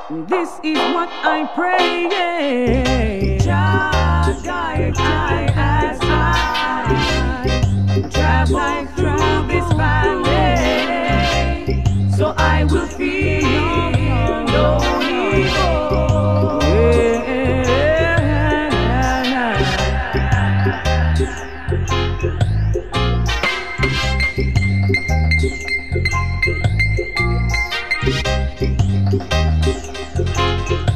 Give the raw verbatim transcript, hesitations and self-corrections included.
This is what I pray. Jah guide I as I travel through this valley, so I will feel no evil. Yeah.